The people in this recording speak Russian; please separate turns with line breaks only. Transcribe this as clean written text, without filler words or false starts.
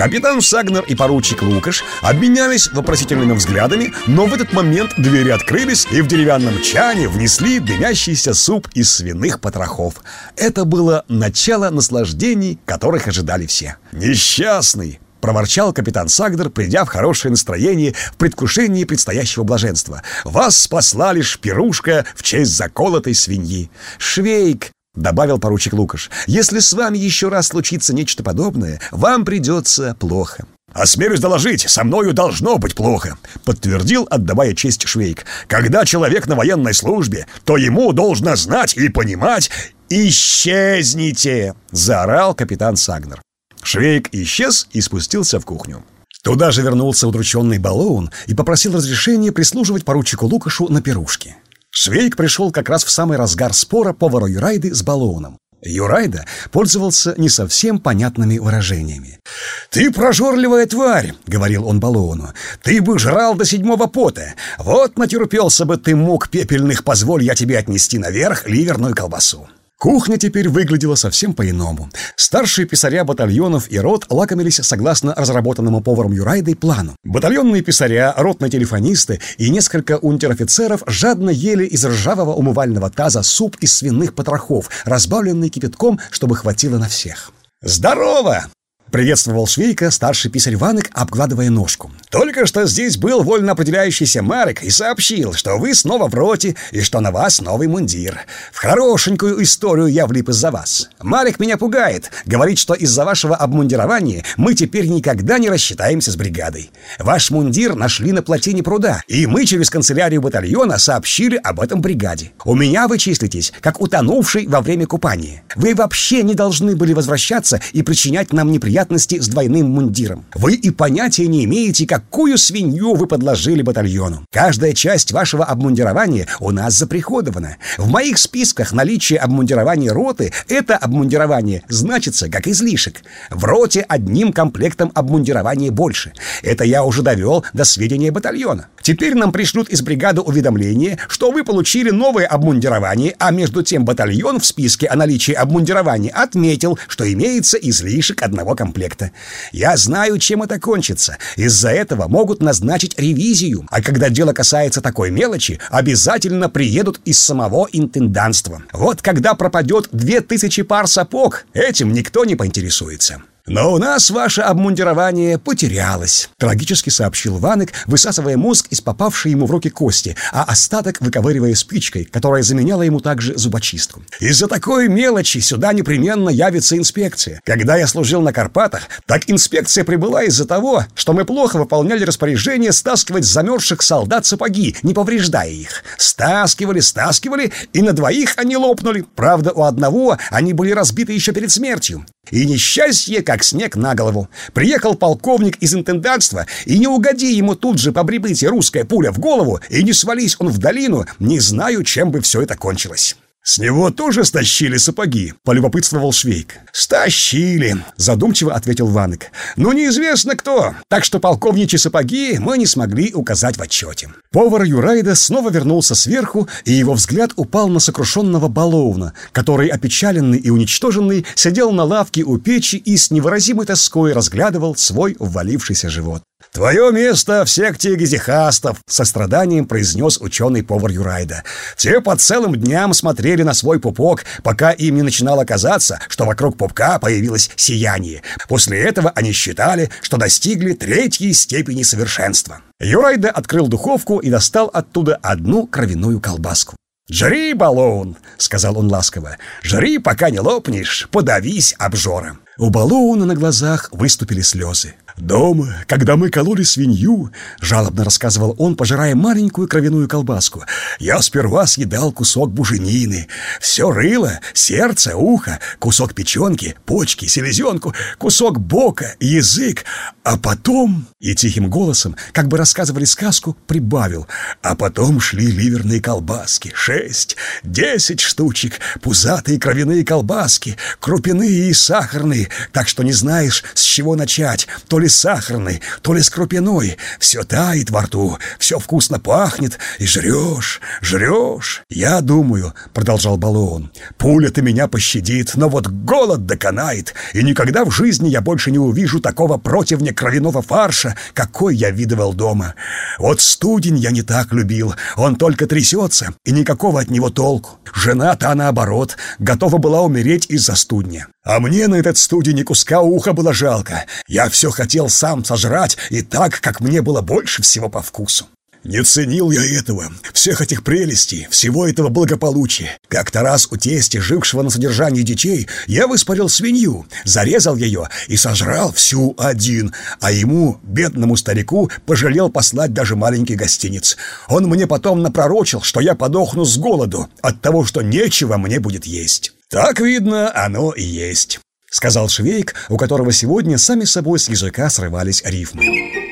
Капитан Сагнер и поручик Лукаш обменялись вопросительными взглядами, но в этот момент двери открылись, и в деревянном чане внесли дымящийся суп из свиных потрохов. Это было начало наслаждений, которых ожидали все. «Несчастный!» — проворчал капитан Сагнер, придя в хорошее настроение в предвкушении предстоящего блаженства. «Вас спасла лишь пирушка в честь заколотой свиньи». «Швейк!» — добавил поручик Лукаш. «Если с вами еще раз случится нечто подобное, вам придется плохо». «Осмелюсь доложить, со мною должно быть плохо», — подтвердил, отдавая честь Швейк. «Когда человек на военной службе, то ему должно знать и понимать...» «Исчезните!» — заорал капитан Сагнер. Швейк исчез и спустился в кухню. Туда же вернулся удрученный Балоун и попросил разрешения прислуживать поручику Лукашу на пирушке. Швейк пришел как раз в самый разгар спора повара Юрайды с Балоуном. Юрайда пользовался не совсем понятными выражениями. «Ты прожорливая тварь», — говорил он Балоуну. «Ты бы жрал до 7-го пота. Вот натерпелся бы ты мук пепельных, позволь я тебе отнести наверх ливерную колбасу». Кухня теперь выглядела совсем по-иному. Старшие писаря батальонов и рот лакомились согласно разработанному поваром Юрайдой плану. Батальонные писаря, ротные телефонисты и несколько унтер-офицеров жадно ели из ржавого умывального таза суп из свиных потрохов, разбавленный кипятком, чтобы хватило на всех. «Здорово!» — приветствовал Швейка старший писарь Ванек, обгладывая ножку. «Только что здесь был вольно определяющийся Марек и сообщил, что вы снова в роте и что на вас новый мундир. В хорошенькую историю я влип из-за вас. Марек меня пугает, говорит, что из-за вашего обмундирования мы теперь никогда не рассчитаемся с бригадой. Ваш мундир нашли на плотине пруда, и мы через канцелярию батальона сообщили об этом бригаде. У меня вы числитесь, как утонувший во время купания. Вы вообще не должны были возвращаться и причинять нам неприятности с двойным мундиром. Вы и понятия не имеете, какую свинью вы подложили батальону. Каждая часть вашего обмундирования у нас заприходована. В моих списках наличие обмундирования роты — это обмундирование значится как излишек. В роте одним комплектом обмундирования больше. Это я уже довел до сведения батальона. Теперь нам пришлют из бригады уведомление, что вы получили новое обмундирование, а между тем батальон в списке о наличии обмундирования отметил, что имеется излишек одного комплекта. Я знаю, чем это кончится. Из-за этого могут назначить ревизию, а когда дело касается такой мелочи, обязательно приедут из самого интендантства. Вот когда пропадет 2000 пар сапог, этим никто не поинтересуется. «Но у нас ваше обмундирование потерялось», — трагически сообщил Ванек, высасывая мозг из попавшей ему в руки кости, а остаток выковыривая спичкой, которая заменяла ему также зубочистку. «Из-за такой мелочи сюда непременно явится инспекция. Когда я служил на Карпатах, так инспекция прибыла из-за того, что мы плохо выполняли распоряжение стаскивать с замерзших солдат сапоги, не повреждая их. Стаскивали, и на двоих они лопнули. Правда, у одного они были разбиты еще перед смертью. И несчастье, как снег на голову. Приехал полковник из интендантства, и не угоди ему тут же по прибытии русская пуля в голову, и не свались он в долину, не знаю, чем бы все это кончилось». «С него тоже стащили сапоги?» — полюбопытствовал Швейк. «Стащили», — задумчиво ответил Ванек. «Но неизвестно кто, так что полковничьи сапоги мы не смогли указать в отчете». Повар Юрайда снова вернулся сверху, и его взгляд упал на сокрушенного Балоуна, который, опечаленный и уничтоженный, сидел на лавке у печи и с невыразимой тоской разглядывал свой ввалившийся живот. «Твое место в секте гезихастов», — со страданием произнес ученый-повар Юрайда. «Те по целым дням смотрели на свой пупок, пока им не начинало казаться, что вокруг пупка появилось сияние. После этого они считали, что достигли 3-й степени совершенства». Юрайда открыл духовку и достал оттуда одну кровяную колбаску. «Жри, Балоун», — сказал он ласково, — «жри, пока не лопнешь, подавись, обжора». У Балоуна на глазах выступили слезы. «Дома, когда мы кололи свинью, — жалобно рассказывал он, пожирая маленькую кровяную колбаску, — я сперва съедал кусок буженины, все рыло, сердце, ухо, кусок печенки, почки, селезенку, кусок бока, язык, а потом...» И тихим голосом, как бы рассказывали сказку, прибавил: «А потом шли ливерные колбаски, 6, 10 штучек, пузатые кровяные колбаски, крупяные и сахарные, так что не знаешь, с чего начать, то ли ли сахарной, то ли с крупиной. Все тает во рту, все вкусно пахнет, и жрешь. Я думаю, продолжал Балуон, пуля-то меня пощадит, но вот голод доконает, и никогда в жизни я больше не увижу такого противня кровяного фарша, какой я видывал дома. Вот студень я не так любил, он только трясется, и никакого от него толку. Жена-то, наоборот, готова была умереть из-за студня. А мне на этот студень и куска уха было жалко. Я все хотел сам сожрать, и так, как мне было больше всего по вкусу. Не ценил я этого, всех этих прелестей, всего этого благополучия. Как-то раз у тестя, жившего на содержании детей, я выспарил свинью, зарезал ее и сожрал всю один, а ему, бедному старику, пожалел послать даже маленький гостиниц. Он мне потом напророчил, что я подохну с голоду от того, что нечего мне будет есть. Так, видно, оно и есть, сказал Швейк, у которого сегодня сами собой с языка срывались рифмы.